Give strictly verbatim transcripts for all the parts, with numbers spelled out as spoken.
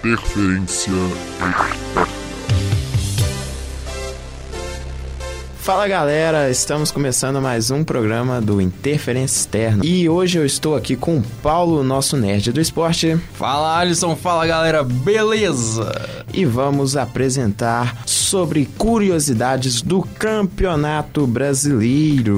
Interferência Externa. Fala galera, estamos começando mais um programa do Interferência Externa e hoje eu estou aqui com o Paulo, nosso nerd do esporte. Fala Alisson, fala galera, beleza? E vamos apresentar sobre curiosidades do Campeonato Brasileiro.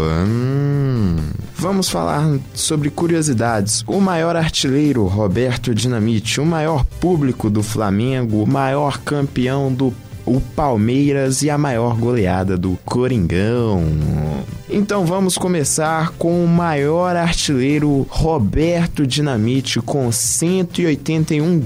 Hum... Vamos falar sobre curiosidades. O maior artilheiro, Roberto Dinamite, o maior público do Flamengo, o maior campeão do o Palmeiras e a maior goleada do Coringão. Então vamos começar com o maior artilheiro, Roberto Dinamite, com cento e oitenta e um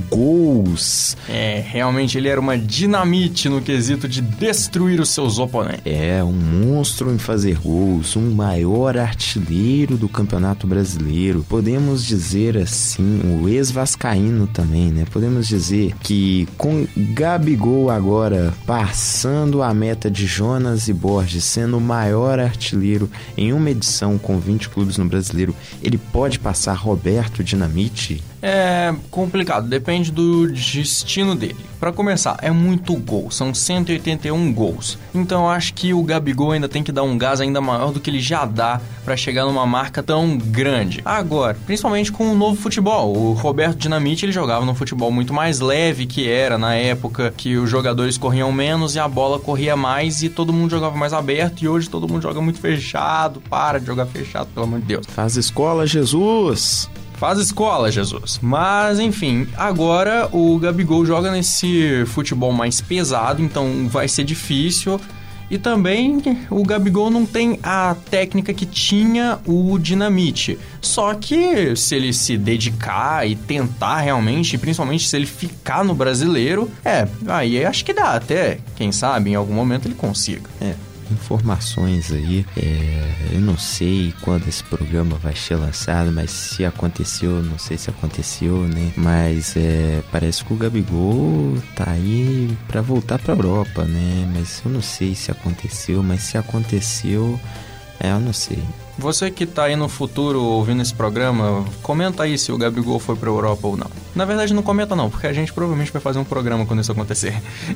gols. É, realmente ele era uma dinamite no quesito de destruir os seus oponentes. É, um monstro em fazer gols, um maior artilheiro do Campeonato Brasileiro. Podemos dizer assim, o ex-vascaíno também, né? Podemos dizer que com Gabigol agora passando a meta de Jonas e Borges, sendo o maior artilheiro em uma edição com vinte clubes no Brasileiro, ele pode passar Roberto Dinamite? É complicado, depende do destino dele. Pra começar, é muito gol, são cento e oitenta e um gols. Então eu acho que o Gabigol ainda tem que dar um gás ainda maior do que ele já dá pra chegar numa marca tão grande. Agora, principalmente com o novo futebol, o Roberto Dinamite ele jogava num futebol muito mais leve que era na época que os jogadores corriam menos e a bola corria mais e todo mundo jogava mais aberto, e hoje todo mundo joga muito fechado. Para de jogar fechado, pelo amor de Deus. Faz escola, Jesus! Faz escola, Jesus. Mas, enfim, agora o Gabigol joga nesse futebol mais pesado, então vai ser difícil. E também o Gabigol não tem a técnica que tinha o Dinamite. Só que se ele se dedicar e tentar realmente, principalmente se ele ficar no Brasileiro, é, aí acho que dá até. Quem sabe em algum momento ele consiga. É. Informações aí, é, eu não sei quando esse programa vai ser lançado, mas se aconteceu, não sei se aconteceu, né? Mas é, parece que o Gabigol tá aí pra voltar pra Europa, né? Mas eu não sei se aconteceu, mas se aconteceu, é, eu não sei. Você que tá aí no futuro ouvindo esse programa, comenta aí se o Gabigol foi pra Europa ou não. Na verdade não comenta não, porque a gente provavelmente vai fazer um programa quando isso acontecer.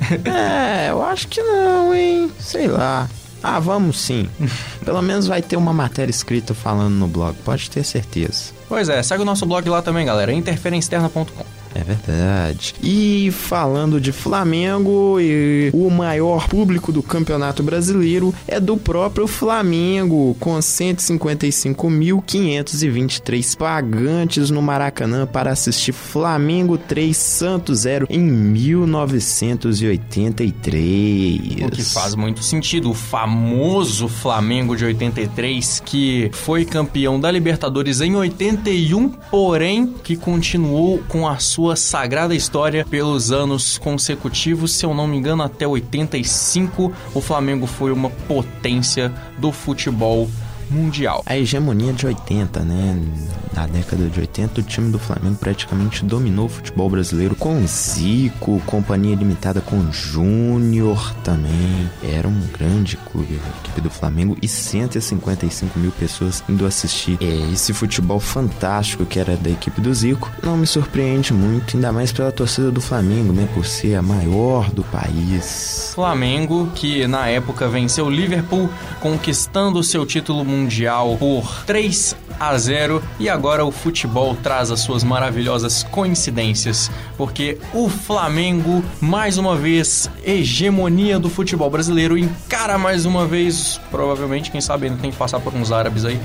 É, eu acho que não, hein? Sei lá. Ah, vamos sim. Pelo menos vai ter uma matéria escrita falando no blog, pode ter certeza. Pois é, segue o nosso blog lá também, galera, interferência externa ponto com. É verdade. E falando de Flamengo, e o maior público do Campeonato Brasileiro é do próprio Flamengo, com cento e cinquenta e cinco mil quinhentos e vinte e três pagantes no Maracanã para assistir Flamengo três, Santos zero em mil novecentos e oitenta e três. O que faz muito sentido. O famoso Flamengo de oitenta e três, que foi campeão da Libertadores em oitenta e um, porém que continuou com a sua sua sagrada história pelos anos consecutivos, se eu não me engano até oitenta e cinco, o Flamengo foi uma potência do futebol mundial. A hegemonia de oitenta, né? Na década de oitenta, o time do Flamengo praticamente dominou o futebol brasileiro com Zico, companhia limitada com Júnior também. Era um grande clube, a equipe do Flamengo, e cento e cinquenta e cinco mil pessoas indo assistir é, esse futebol fantástico que era da equipe do Zico. Não me surpreende muito, ainda mais pela torcida do Flamengo, né? Por ser a maior do país. Flamengo, que na época venceu o Liverpool, conquistando seu título mundial por três a zero, e agora o futebol traz as suas maravilhosas coincidências, porque o Flamengo, mais uma vez, hegemonia do futebol brasileiro, encara mais uma vez, provavelmente, quem sabe ainda tem que passar por uns árabes aí,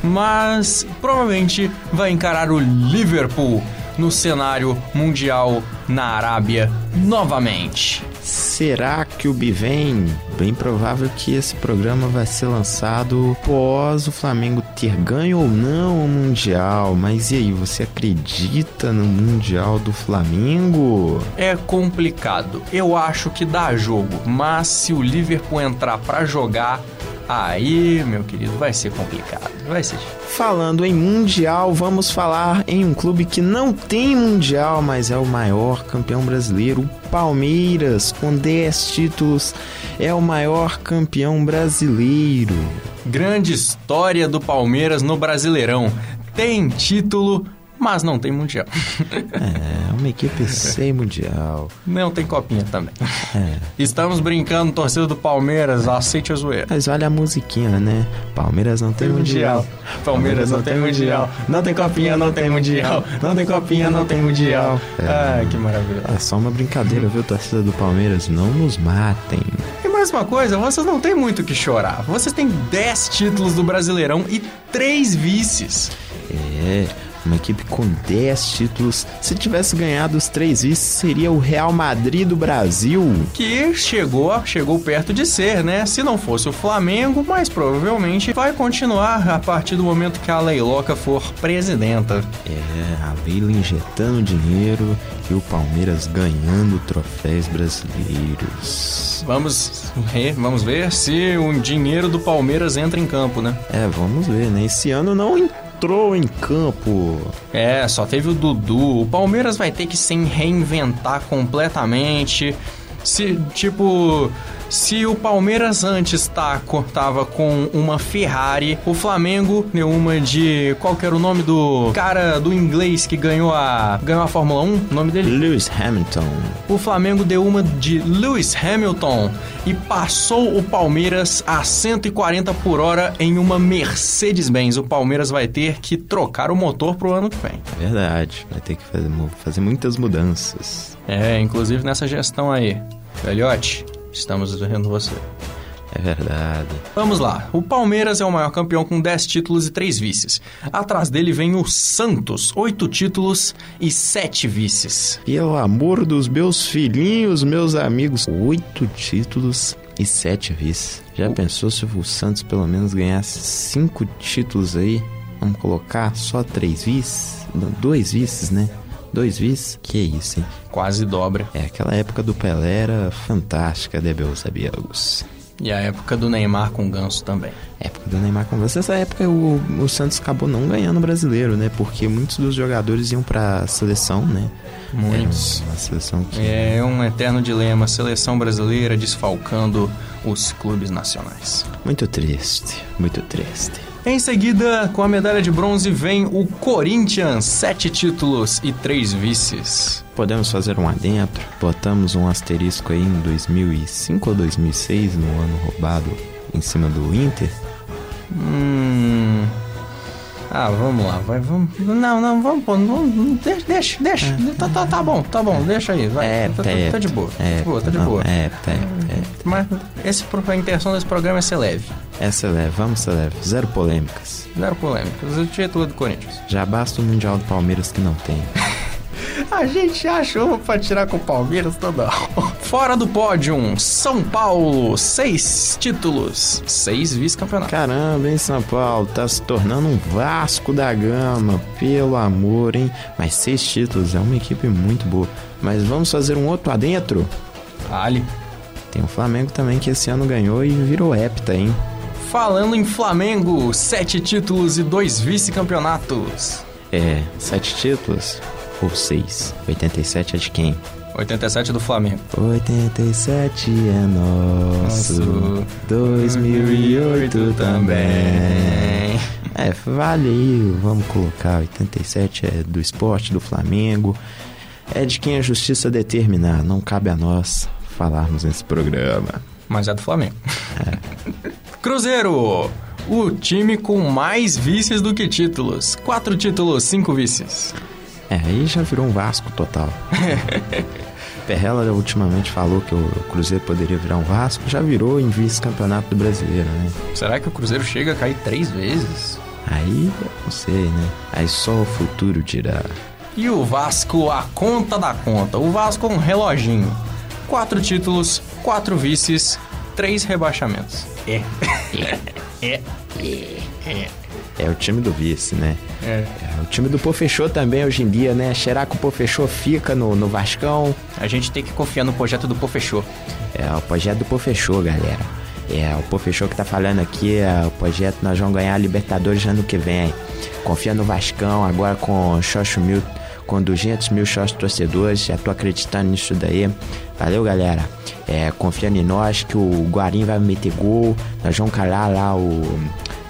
mas provavelmente vai encarar o Liverpool no cenário mundial na Arábia novamente. Será que o Bivem? Bem provável que esse programa vai ser lançado após o Flamengo ter ganho ou não o Mundial. Mas e aí, você acredita no Mundial do Flamengo? É complicado. Eu acho que dá jogo, mas se o Liverpool entrar pra jogar, aí, meu querido, vai ser complicado. Vai ser difícil. Falando em Mundial, vamos falar em um clube que não tem Mundial, mas é o maior campeão brasileiro, o Palmeiras, com dez títulos, é o maior campeão brasileiro. Grande história do Palmeiras no Brasileirão. Tem título mas não tem mundial. É, uma equipe sem mundial. Não tem copinha também. É. Estamos brincando, torcida do Palmeiras, aceite a zoeira. Mas olha a musiquinha, né? Palmeiras não tem, tem mundial. mundial. Palmeiras não tem mundial. Não tem copinha, não tem mundial. Não tem copinha, não tem mundial. É. Ai, que maravilha. É só uma brincadeira, viu, torcida do Palmeiras? Não nos matem. E mais uma coisa, vocês não tem muito o que chorar. Vocês têm dez títulos do Brasileirão e três vices. É... Uma equipe com dez títulos. Se tivesse ganhado os três vices, seria o Real Madrid do Brasil. Que chegou, chegou perto de ser, né? Se não fosse o Flamengo, mas provavelmente vai continuar a partir do momento que a Leiloca for presidenta. É, a Leila injetando dinheiro e o Palmeiras ganhando troféus brasileiros. Vamos, vamos ver se o dinheiro do Palmeiras entra em campo, né? É, vamos ver, né? Esse ano não entrou em campo. É, só teve o Dudu. O Palmeiras vai ter que se reinventar completamente. Se, tipo, se o Palmeiras antes tá, tava com uma Ferrari, o Flamengo deu uma de... Qual que era o nome do cara do inglês que ganhou a, ganhou a Fórmula um? O nome dele? Lewis Hamilton. O Flamengo deu uma de Lewis Hamilton e passou o Palmeiras a cento e quarenta por hora em uma Mercedes-Benz. O Palmeiras vai ter que trocar o motor pro ano que vem. É verdade, vai ter que fazer, fazer muitas mudanças. É, inclusive nessa gestão aí. Velhote, estamos vendo você. É verdade. Vamos lá. O Palmeiras é o maior campeão com dez títulos e três vices. Atrás dele vem o Santos, oito títulos e sete vices. Pelo amor dos meus filhinhos, meus amigos, oito títulos e sete vices. Já o... pensou se o Santos pelo menos ganhasse cinco títulos aí? Vamos colocar só três vices? Não, dois vices, né? Dois vices? Que isso, hein? Quase dobra. É, aquela época do Pelé era fantástica, né, meus amigos? E a época do Neymar com o Ganso também. A época do Neymar com o Ganso. Essa época o, o Santos acabou não ganhando o brasileiro, né? Porque muitos dos jogadores iam pra seleção, né? Muitos. É uma seleção que... É um eterno dilema. Seleção brasileira desfalcando os clubes nacionais. Muito triste, muito triste. Em seguida, com a medalha de bronze, vem o Corinthians, sete títulos e três vices. Podemos fazer um adentro? Botamos um asterisco aí em dois mil e cinco ou dois mil e seis, no ano roubado, em cima do Inter? Hum... Ah, vamos lá, vai, vamos... Não, não, vamos pôr, vamos, deixa, deixa, deixa, é, tá, tá, tá bom, tá bom, deixa aí, vai, é, tá, é, tá, tá de boa, é, tá de boa, tá de não, boa. É, é, é. Mas esse, a intenção desse programa é ser leve. É ser leve, vamos ser leve, zero polêmicas. Zero polêmicas, o título do Corinthians. Já basta o Mundial do Palmeiras que não tem. A gente achou pra tirar com o Palmeiras toda hora. Fora do pódio, São Paulo, seis títulos, seis vice-campeonatos. Caramba, hein, São Paulo, tá se tornando um Vasco da Gama, pelo amor, hein? Mas seis títulos, é uma equipe muito boa. Mas vamos fazer um outro adentro? Ali. Tem o Flamengo também, que esse ano ganhou e virou hepta, hein? Falando em Flamengo, sete títulos e dois vice-campeonatos. É, sete títulos... Ou seis. oitenta e sete é de quem? oitenta e sete do Flamengo. oitenta e sete é nosso. nosso. dois mil e oito também. É, vale aí. Vamos colocar. oitenta e sete é do esporte, do Flamengo. É de quem a justiça determinar. Não cabe a nós falarmos nesse programa. Mas é do Flamengo. É. Cruzeiro. O time com mais vices do que títulos. Quatro títulos, cinco vices. É, aí já virou um Vasco total. Perrella ultimamente falou que o Cruzeiro poderia virar um Vasco, já virou em vice-campeonato do Brasileiro, né? Será que o Cruzeiro chega a cair três vezes? Aí, eu não sei, né? Aí só o futuro dirá. E o Vasco, a conta da conta. O Vasco é um reloginho. Quatro títulos, quatro vices, três rebaixamentos. É. É. É. É. É. É o time do vice, né? É. É o time do Pô Fechou também hoje em dia, né? Será que o Pô Fechou fica no, no Vascão? A gente tem que confiar no projeto do Pô Fechou. É o projeto do Pô Fechou, galera. É o Pô Fechou que tá falando aqui, é o projeto nós vamos ganhar a Libertadores ano que vem. Confia no Vascão, agora com Xoxo Mil, com duzentos mil sócios torcedores, já tô acreditando nisso daí. Valeu, galera. É, confia em nós que o Guarim vai meter gol, nós vamos calar lá o...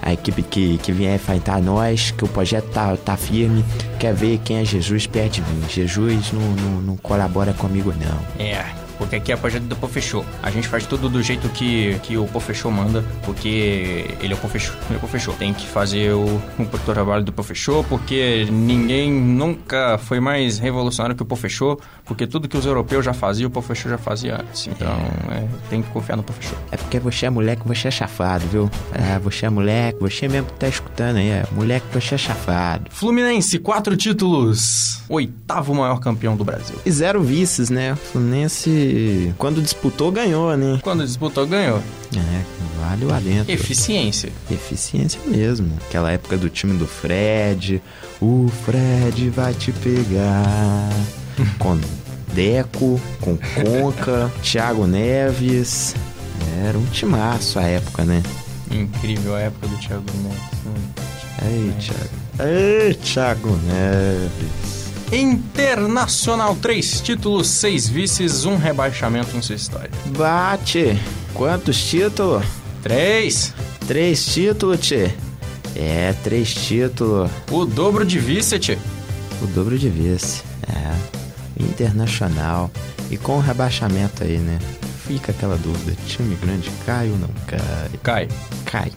a equipe que, que vier enfrentar nós, que o projeto tá, tá firme, quer ver quem é Jesus perto de mim. Jesus não, não, não colabora comigo, não. É, porque aqui é o projeto do Pofechô. A gente faz tudo do jeito que, que o Pofechô manda, porque ele é o Pofechô. Ele é o Pofechô. Tem que fazer o, o trabalho do Pofechô, porque ninguém nunca foi mais revolucionário que o Pofechô, porque tudo que os europeus já faziam, o Pofechô já fazia antes. Então, é, tem que confiar no Pofechô. É porque você é moleque, você é chafado, viu? É, você é moleque, você mesmo que tá escutando aí, é moleque, você é chafado. Fluminense, quatro títulos. Oitavo maior campeão do Brasil. E zero vices, né? Fluminense, quando disputou, ganhou, né? Quando disputou, ganhou. É, vale o alento. Eficiência. Eficiência mesmo. Aquela época do time do Fred. O Fred vai te pegar. Com Deco, com Conca, Thiago Neves. Era um timaço a época, né? Incrível a época do Thiago Neves. Ei, Thiago. Ei, Thiago Neves. Internacional, três títulos, seis vices, um rebaixamento em sua história. Bate! Quantos títulos? Três. Três títulos, tchê. É, três títulos. O dobro de vice, tchê. O dobro de vice. É. Internacional. E com o rebaixamento aí, né? Fica aquela dúvida. Time grande cai ou não cai? Cai. Cai.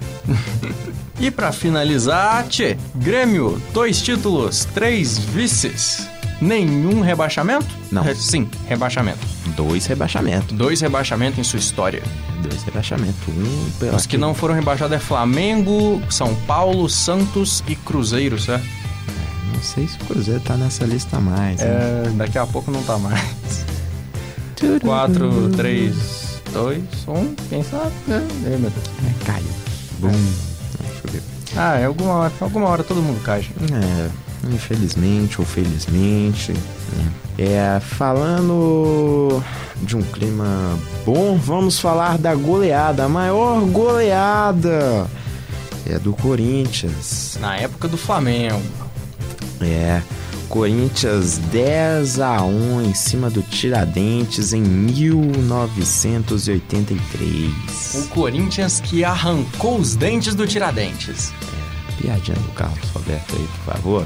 E pra finalizar, tchê, Grêmio, dois títulos, três vices. Nenhum rebaixamento? Não. Re- sim, rebaixamento. Dois rebaixamentos. Dois rebaixamentos em sua história. Dois rebaixamentos. Um pela... Os que não foram rebaixados é Flamengo, São Paulo, Santos e Cruzeiro, certo? Não sei se o Cruzeiro tá nessa lista mais. É, daqui a pouco não tá mais. quatro, três, dois, um, quem sabe? É, é, meu Deus. É, caiu. Bum. Deixa eu ver. Ah, é alguma hora, alguma hora todo mundo cai, gente. É, infelizmente ou felizmente. Né? É, falando de um clima bom, vamos falar da goleada, a maior goleada é do Corinthians. Na época do Flamengo. É, Corinthians dez a um em cima do Tiradentes em mil novecentos e oitenta e três. O Corinthians que arrancou os dentes do Tiradentes. É, piadinha do Carlos Roberto aí, por favor.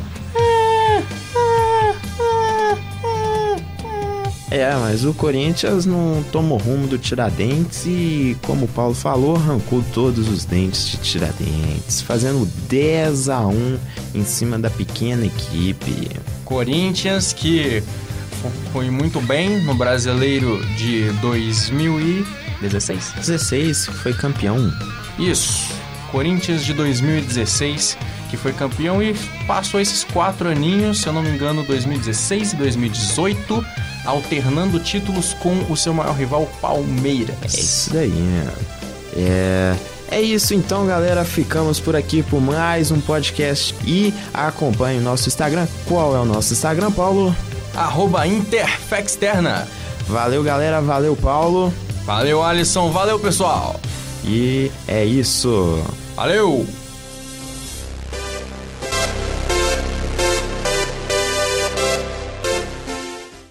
É, mas o Corinthians não tomou rumo do Tiradentes e, como o Paulo falou, arrancou todos os dentes de Tiradentes, fazendo dez a um em cima da pequena equipe. Corinthians que foi muito bem no Brasileiro de dois mil e dezesseis. dezesseis, foi campeão. Isso, Corinthians de dois mil e dezesseis, que foi campeão e passou esses quatro aninhos, se eu não me engano, dois mil e dezesseis e dois mil e dezoito, alternando títulos com o seu maior rival, Palmeiras. É isso daí, né? É... É isso então, galera. Ficamos por aqui por mais um podcast e acompanhe o nosso Instagram. Qual é o nosso Instagram, Paulo? Arroba Interfexterna. Valeu, galera. Valeu, Paulo. Valeu, Alisson. Valeu, pessoal. E é isso. Valeu!